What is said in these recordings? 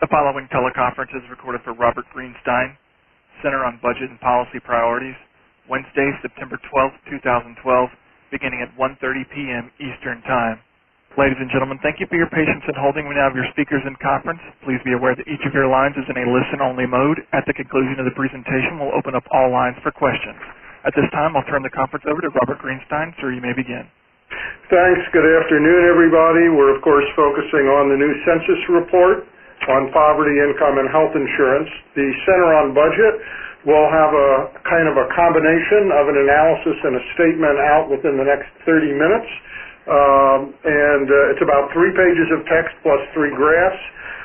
The following teleconference is recorded for Robert Greenstein, Center on Budget and Policy Priorities, Wednesday, September 12, 2012, beginning at 1:30 p.m. Eastern Time. Ladies and gentlemen, thank you for your patience in holding. We now have your speakers in conference. Please be aware that each of your lines is in a listen-only mode. At the conclusion of the presentation, we'll open up all lines for questions. At this time, I'll turn the conference over to Robert Greenstein. Sir, you may begin. Thanks. Good afternoon, everybody. We're, of course, focusing on the new census report on poverty, income, and health insurance. The Center on Budget will have a kind of a combination of an analysis and a statement out within the next 30 minutes. It's about 3 pages of text plus 3 graphs.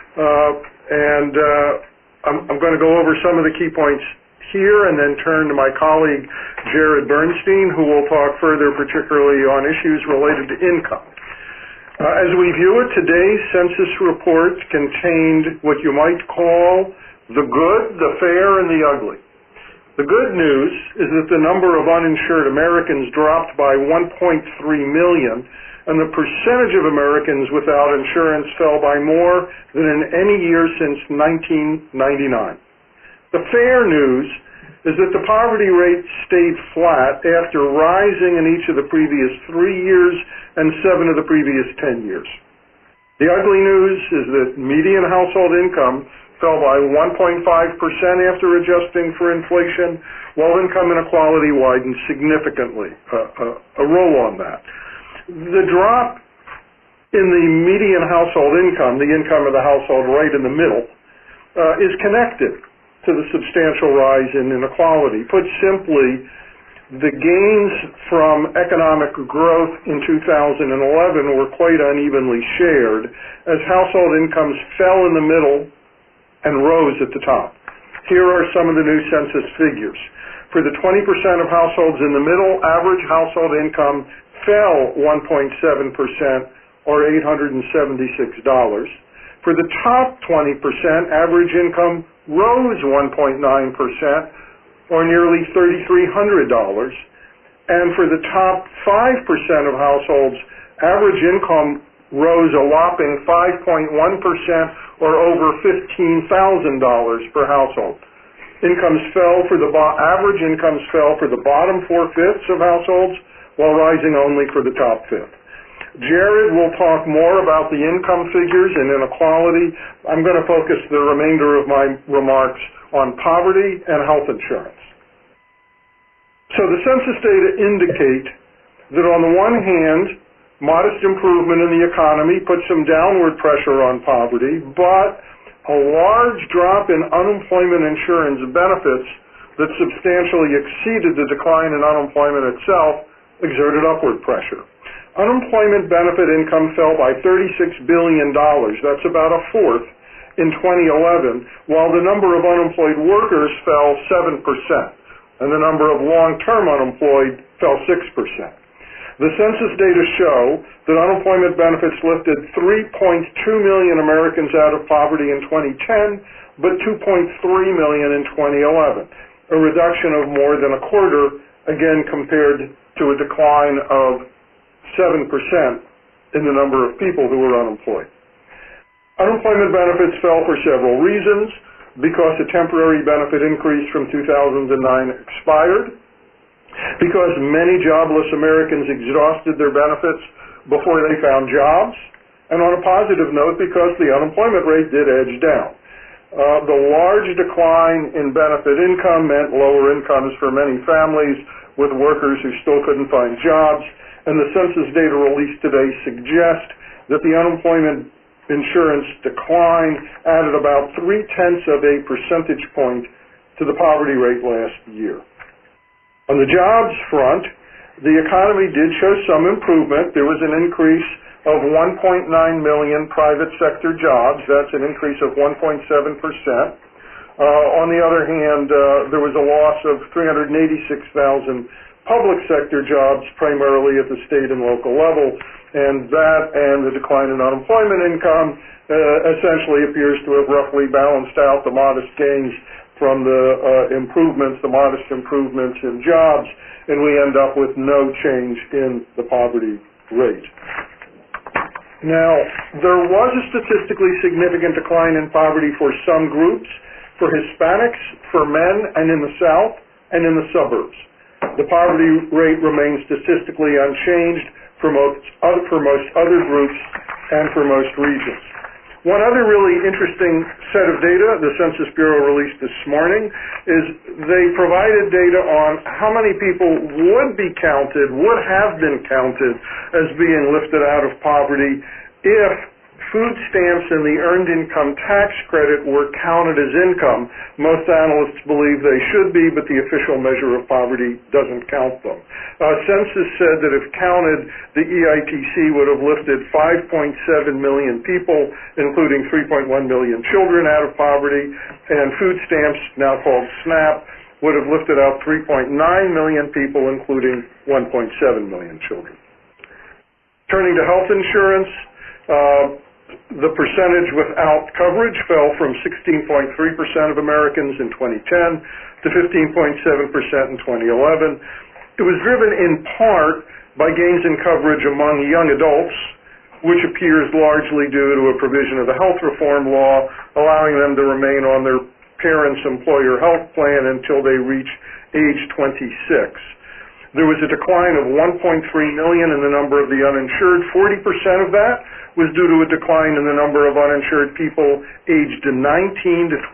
I'm going to go over some of the key points here and then turn to my colleague Jared Bernstein, who will talk further particularly on issues related to income. As we view it, today's census report contained what you might call the good, the fair, and the ugly. The good news is that the number of uninsured Americans dropped by 1.3 million, and the percentage of Americans without insurance fell by more than in any year since 1999. The fair news is that the poverty rate stayed flat after rising in each of the previous 3 years and 7 of the previous 10 years. The ugly news is that median household income fell by 1.5% after adjusting for inflation, while income inequality widened significantly. A roll on that. The drop in the median household income, the income of the household right in the middle, is connected to the substantial rise in inequality. Put simply, the gains from economic growth in 2011 were quite unevenly shared as household incomes fell in the middle and rose at the top. Here are some of the new census figures. For the 20% of households in the middle, average household income fell 1.7% or $876. For the top 20%, average income rose 1.9% or nearly $3,300. And for the top 5% of households, average income rose a whopping 5.1% or over $15,000 per household. Average incomes fell for the bottom 4/5 of households, while rising only for the top 5th. Jared will talk more about the income figures and inequality. I'm going to focus the remainder of my remarks on poverty and health insurance. So the census data indicate that on the one hand, modest improvement in the economy put some downward pressure on poverty, but a large drop in unemployment insurance benefits that substantially exceeded the decline in unemployment itself exerted upward pressure. Unemployment benefit income fell by $36 billion. That's about a fourth in 2011, while the number of unemployed workers fell 7%, and the number of long-term unemployed fell 6%. The census data show that unemployment benefits lifted 3.2 million Americans out of poverty in 2010, but 2.3 million in 2011, a reduction of more than a quarter, again compared to a decline of 7% in the number of people who were unemployed. Unemployment benefits fell for several reasons: because a temporary benefit increase from 2009 expired, because many jobless Americans exhausted their benefits before they found jobs, and on a positive note, because the unemployment rate did edge down. The large decline in benefit income meant lower incomes for many families with workers who still couldn't find jobs, and the census data released today suggest that the unemployment insurance decline added about 0.3 of a percentage point to the poverty rate last year. On the jobs front, the economy did show some improvement. There was an increase of 1.9 million private sector jobs. That's an increase of 1.7%. On the other hand, there was a loss of 386,000 public sector jobs, primarily at the state and local level, and that and the decline in unemployment income essentially appears to have roughly balanced out the modest gains from the modest improvements in jobs, and we end up with no change in the poverty rate. Now, there was a statistically significant decline in poverty for some groups, for Hispanics, for men, and in the South, and in the suburbs. The poverty rate remains statistically unchanged for most other groups and for most regions. One other really interesting set of data the Census Bureau released this morning is they provided data on how many people would have been counted as being lifted out of poverty if food stamps and the Earned Income Tax Credit were counted as income. Most analysts believe they should be, but the official measure of poverty doesn't count them. Census said that if counted, the EITC would have lifted 5.7 million people, including 3.1 million children out of poverty, and food stamps, now called SNAP, would have lifted out 3.9 million people, including 1.7 million children. Turning to health insurance, the percentage without coverage fell from 16.3% of Americans in 2010 to 15.7% in 2011. It was driven in part by gains in coverage among young adults, which appears largely due to a provision of the health reform law allowing them to remain on their parents' employer health plan until they reach age 26. There was a decline of 1.3 million in the number of the uninsured. 40% of that was due to a decline in the number of uninsured people aged 19 to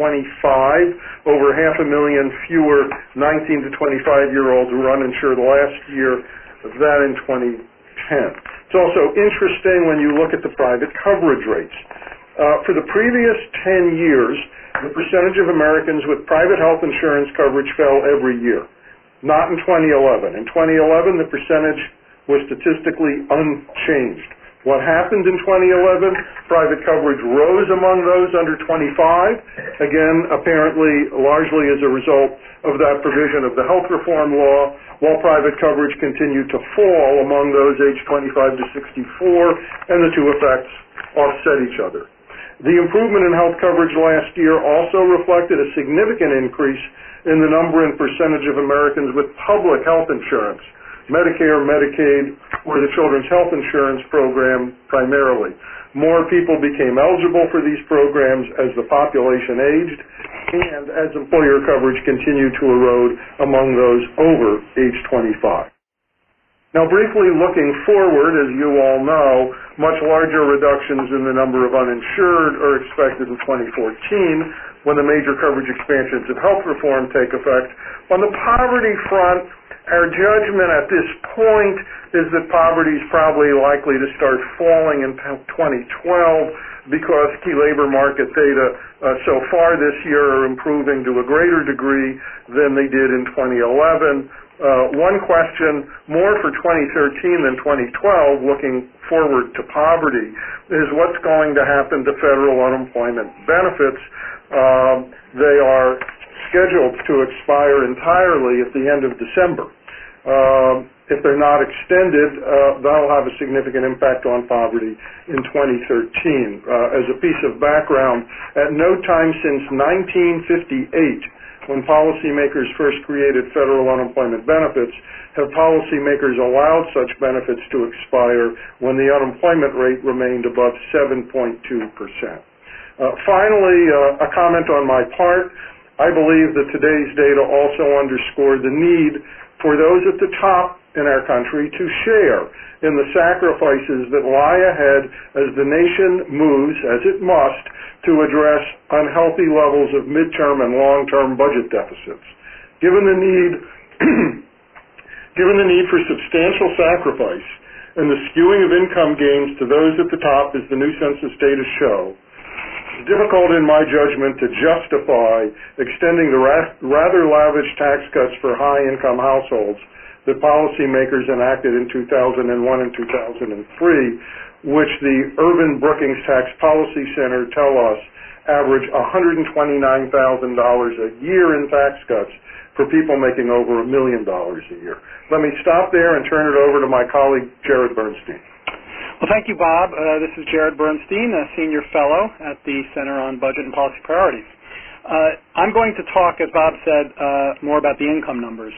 25. Over 500,000 fewer 19 to 25-year-olds were uninsured last year than in 2010. It's also interesting when you look at the private coverage rates. For the previous 10 years, the percentage of Americans with private health insurance coverage fell every year. Not in 2011. In 2011, the percentage was statistically unchanged. What happened in 2011? Private coverage rose among those under 25, again, apparently largely as a result of that provision of the health reform law, while private coverage continued to fall among those aged 25 to 64, and the two effects offset each other. The improvement in health coverage last year also reflected a significant increase in the number and percentage of Americans with public health insurance, Medicare, Medicaid, or the Children's Health Insurance Program primarily. More people became eligible for these programs as the population aged and as employer coverage continued to erode among those over age 25. Now, briefly looking forward, as you all know, much larger reductions in the number of uninsured are expected in 2014 when the major coverage expansions of health reform take effect. On the poverty front, our judgment at this point is that poverty is probably likely to start falling in 2012 because key labor market data so far this year are improving to a greater degree than they did in 2011. One question more for 2013 than 2012, looking forward to poverty, is what's going to happen to federal unemployment benefits. They are scheduled to expire entirely at the end of December. If they're not extended, that'll have a significant impact on poverty in 2013. As a piece of background, at no time since 1958, when policymakers first created federal unemployment benefits, have policymakers allowed such benefits to expire when the unemployment rate remained above 7.2%. Finally, a comment on my part. I believe that today's data also underscore the need for those at the top in our country to share in the sacrifices that lie ahead as the nation moves, as it must, to address unhealthy levels of midterm and long-term budget deficits. Given the need for substantial sacrifice and the skewing of income gains to those at the top, as the new census data show, it's difficult in my judgment to justify extending the rather lavish tax cuts for high-income households that policymakers enacted in 2001 and 2003, which the Urban Brookings Tax Policy Center tell us average $129,000 a year in tax cuts for people making over $1 million a year. Let me stop there and turn it over to my colleague, Jared Bernstein. Well, thank you, Bob. This is Jared Bernstein, a senior fellow at the Center on Budget and Policy Priorities. I'm going to talk, as Bob said, more about the income numbers.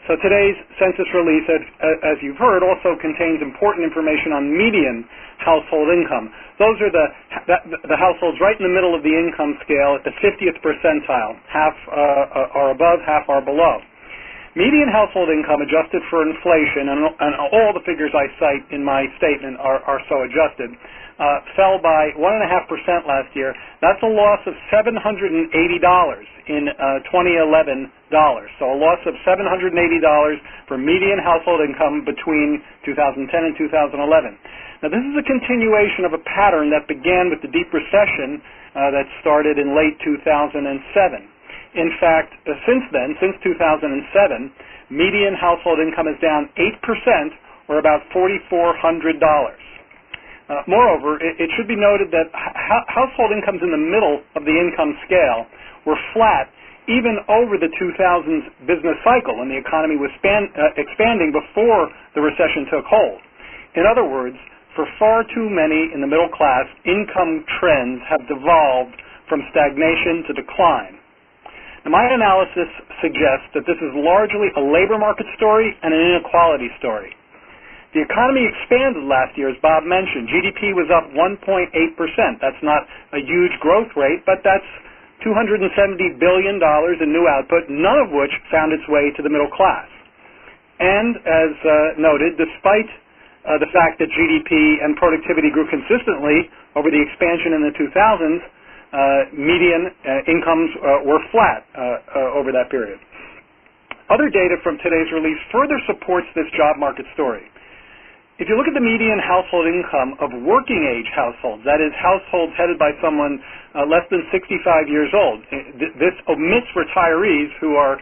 So today's census release, as you've heard, also contains important information on median household income. Those are the households right in the middle of the income scale at the 50th percentile. Half are above, half are below. Median household income adjusted for inflation, and all the figures I cite in my statement are so adjusted, fell by 1.5% last year. That's a loss of $780 in 2011 dollars. So a loss of $780 for median household income between 2010 and 2011. Now this is a continuation of a pattern that began with the deep recession that started in late 2007. In fact, since then, since 2007, median household income is down 8%, or about $4,400. Moreover, it should be noted that household incomes in the middle of the income scale were flat even over the 2000s business cycle when the economy was expanding before the recession took hold. In other words, for far too many in the middle class, income trends have devolved from stagnation to decline. Now, my analysis suggests that this is largely a labor market story and an inequality story. The economy expanded last year, as Bob mentioned. GDP was up 1.8%. That's not a huge growth rate, but that's $270 billion in new output, none of which found its way to the middle class. And, as noted, despite the fact that GDP and productivity grew consistently over the expansion in the 2000s, median incomes were flat over that period. Other data from today's release further supports this job market story. If you look at the median household income of working-age households, that is, households headed by someone less than 65 years old, this omits retirees who are,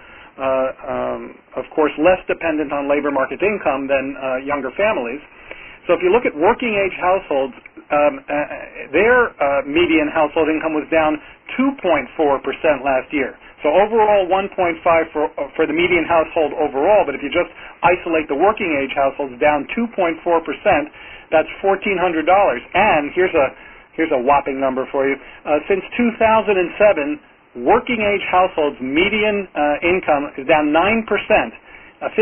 of course, less dependent on labor market income than younger families. So if you look at working-age households, their median household income was down 2.4% last year. So overall, 1.5 for the median household overall, but if you just isolate the working-age households, down 2.4%, that's $1,400. And here's a whopping number for you. Since 2007, working-age households' median income is down 9%, $5,700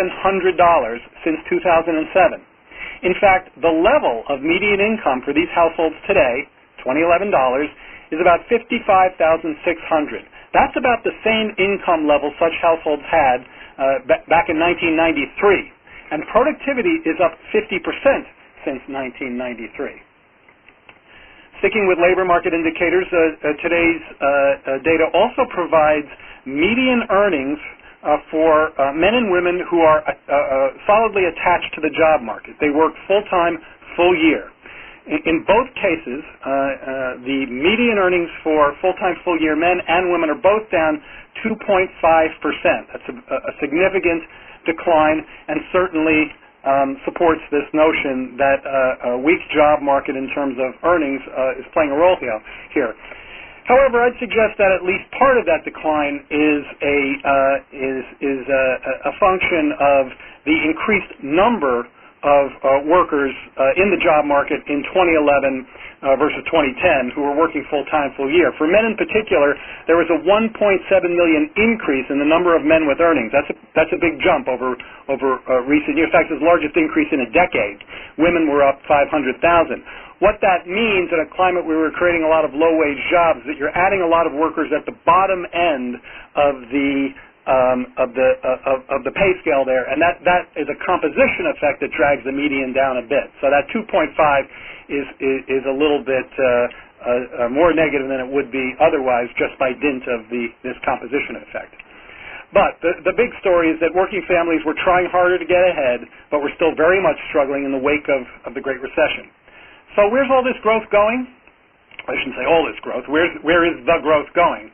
since 2007. In fact, the level of median income for these households today, 2011 dollars, is about $55,600. That's about the same income level such households had back in 1993. And productivity is up 50% since 1993. Sticking with labor market indicators, today's data also provides median earnings for men and women who are solidly attached to the job market. They work full-time, full year. In both cases, the median earnings for full-time, full-year men and women are both down 2.5%. That's a significant decline, and certainly supports this notion that a weak job market in terms of earnings is playing a role here. However, I'd suggest that at least part of that decline is a function of the increased number of workers in the job market in 2011 versus 2010 who were working full-time, full year. For men in particular, there was a 1.7 million increase in the number of men with earnings. That's a big jump over recent years. In fact, it's the largest increase in a decade. Women were up 500,000. What that means in a climate where we're creating a lot of low-wage jobs is that you're adding a lot of workers at the bottom end of the pay scale there, and that is a composition effect that drags the median down a bit. So that 2.5 is a little bit more negative than it would be otherwise just by dint of this composition effect. But the big story is that working families were trying harder to get ahead, but we're still very much struggling in the wake of the Great Recession. So where's all this growth going? I shouldn't say all this growth. Where is the growth going?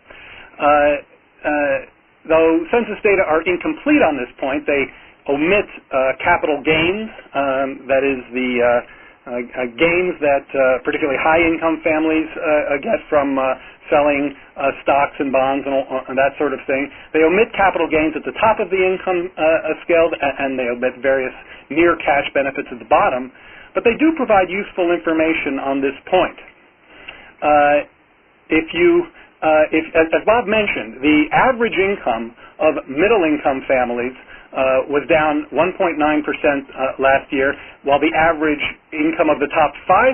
Though census data are incomplete on this point, they omit capital gains, that is the gains that particularly high-income families get from selling stocks and bonds and that sort of thing. They omit capital gains at the top of the income scale, and they omit various near-cash benefits at the bottom, but they do provide useful information on this point. As Bob mentioned, the average income of middle-income families was down 1.9% last year, while the average income of the top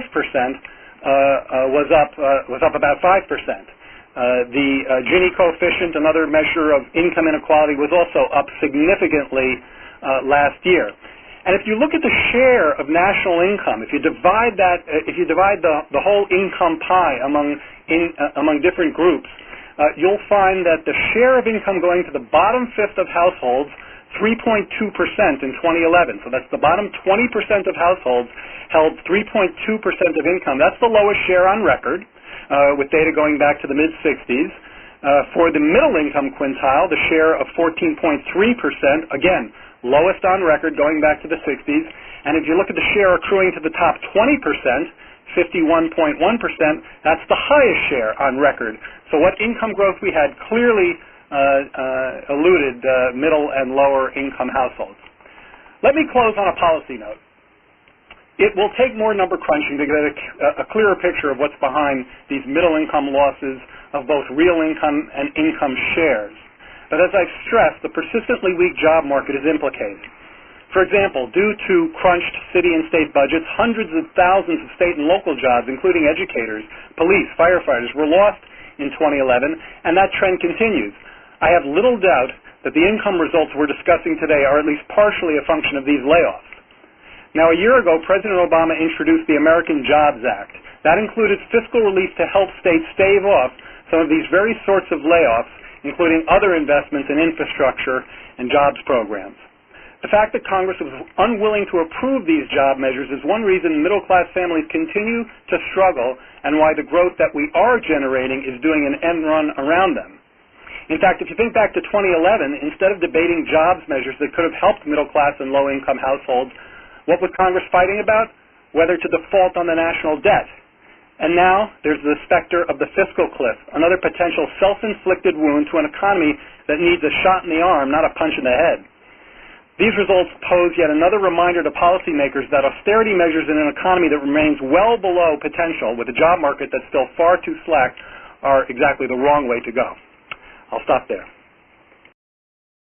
5% was up about 5%. The Gini coefficient, another measure of income inequality, was also up significantly last year. And if you look at the share of national income, if you divide the whole income pie among different groups, you'll find that the share of income going to the bottom fifth of households, 3.2% in 2011. So that's the bottom 20% of households held 3.2% of income. That's the lowest share on record, with data going back to the mid-60s. For the middle income quintile, the share of 14.3%, again, lowest on record going back to the 60s. And if you look at the share accruing to the top 20%, 51.1%, that's the highest share on record. So what income growth we had clearly eluded middle and lower income households. Let me close on a policy note. It will take more number crunching to get a clearer picture of what's behind these middle income losses of both real income and income shares. But as I've stressed, the persistently weak job market is implicated. For example, due to crunched city and state budgets, hundreds of thousands of state and local jobs, including educators, police, firefighters, were lost in 2011, and that trend continues. I have little doubt that the income results we're discussing today are at least partially a function of these layoffs. Now, a year ago, President Obama introduced the American Jobs Act. That included fiscal relief to help states stave off some of these very sorts of layoffs, including other investments in infrastructure and jobs programs. The fact that Congress was unwilling to approve these job measures is one reason middle-class families continue to struggle and why the growth that we are generating is doing an end run around them. In fact, if you think back to 2011, instead of debating jobs measures that could have helped middle-class and low-income households, what was Congress fighting about? Whether to default on the national debt. And now there's the specter of the fiscal cliff, another potential self-inflicted wound to an economy that needs a shot in the arm, not a punch in the head. These results pose yet another reminder to policymakers that austerity measures in an economy that remains well below potential, with a job market that's still far too slack, are exactly the wrong way to go. I'll stop there.